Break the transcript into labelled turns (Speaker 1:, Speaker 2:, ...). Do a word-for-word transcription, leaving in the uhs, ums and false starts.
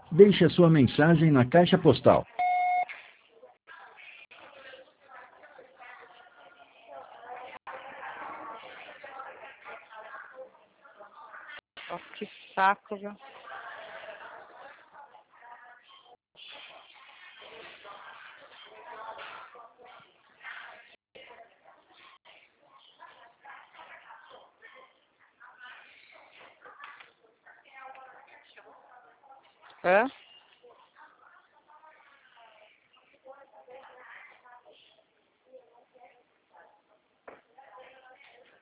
Speaker 1: Deixe a sua mensagem na caixa postal.
Speaker 2: Ó, que saco, viu? Hã?